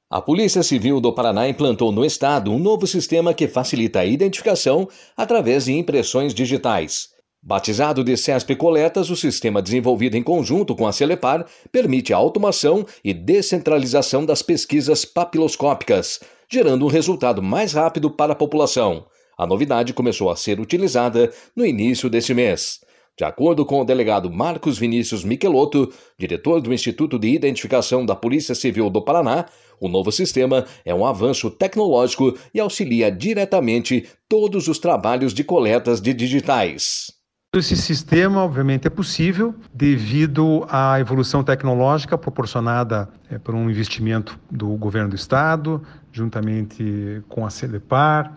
A Polícia Civil do Paraná implantou no estado um novo sistema que facilita a identificação através de impressões digitais. Batizado de CESP Coletas, o sistema desenvolvido em conjunto com a Celepar permite a automação e descentralização das pesquisas papiloscópicas, gerando um resultado mais rápido para a população. A novidade começou a ser utilizada no início deste mês. De acordo com o delegado Marcos Vinícius Michelotto, diretor do Instituto de Identificação da Polícia Civil do Paraná, o novo sistema é um avanço tecnológico e auxilia diretamente todos os trabalhos de coletas de digitais. Esse sistema, obviamente, é possível devido à evolução tecnológica proporcionada por um investimento do governo do estado, juntamente com a Celepar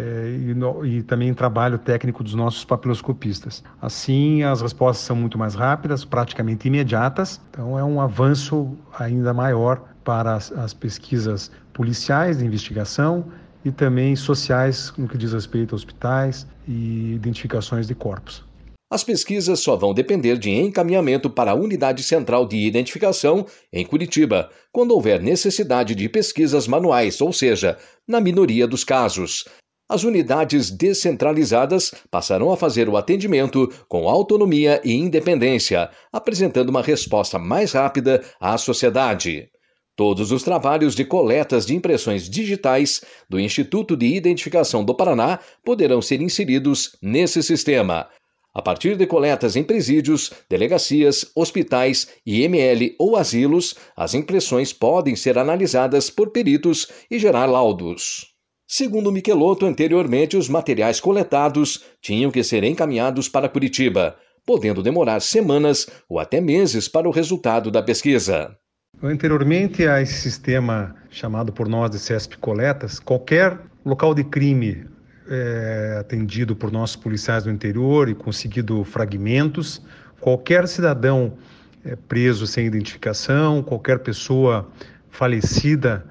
e também trabalho técnico dos nossos papiloscopistas. Assim, as respostas são muito mais rápidas, praticamente imediatas, então é um avanço ainda maior para as pesquisas policiais de investigação e também sociais no que diz respeito a hospitais e identificações de corpos. As pesquisas só vão depender de encaminhamento para a Unidade Central de Identificação, em Curitiba, quando houver necessidade de pesquisas manuais, ou seja, na minoria dos casos. As unidades descentralizadas passarão a fazer o atendimento com autonomia e independência, apresentando uma resposta mais rápida à sociedade. Todos os trabalhos de coletas de impressões digitais do Instituto de Identificação do Paraná poderão ser inseridos nesse sistema. A partir de coletas em presídios, delegacias, hospitais, IML ou asilos, as impressões podem ser analisadas por peritos e gerar laudos. Segundo Michelotto, anteriormente os materiais coletados tinham que ser encaminhados para Curitiba, podendo demorar semanas ou até meses para o resultado da pesquisa. Anteriormente a esse sistema chamado por nós de CESP Coletas, qualquer local de crime atendido por nossos policiais do interior e conseguido fragmentos, qualquer cidadão preso sem identificação, qualquer pessoa falecida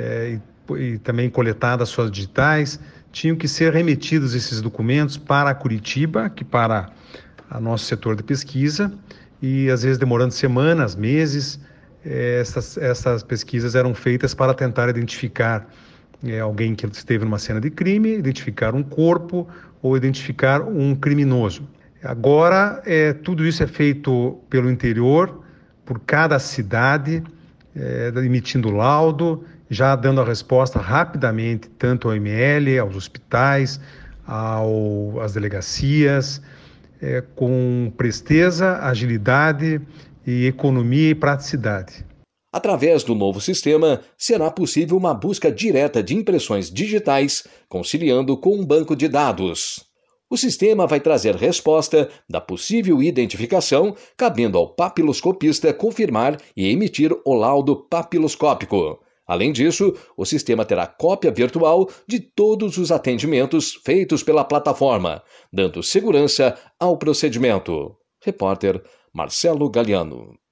e também coletada suas digitais, tinham que ser remetidos esses documentos para Curitiba, que para o nosso setor de pesquisa, e às vezes demorando semanas, meses. Essas pesquisas eram feitas para tentar identificar alguém que esteve numa cena de crime, identificar um corpo ou identificar um criminoso. Agora, tudo isso é feito pelo interior, por cada cidade, emitindo laudo, já dando a resposta rapidamente, tanto ao ML, aos hospitais, às delegacias, com presteza, agilidade e economia e praticidade. Através do novo sistema, será possível uma busca direta de impressões digitais, conciliando com um banco de dados. O sistema vai trazer resposta da possível identificação, cabendo ao papiloscopista confirmar e emitir o laudo papiloscópico. Além disso, o sistema terá cópia virtual de todos os atendimentos feitos pela plataforma, dando segurança ao procedimento. Repórter Marcelo Galiano.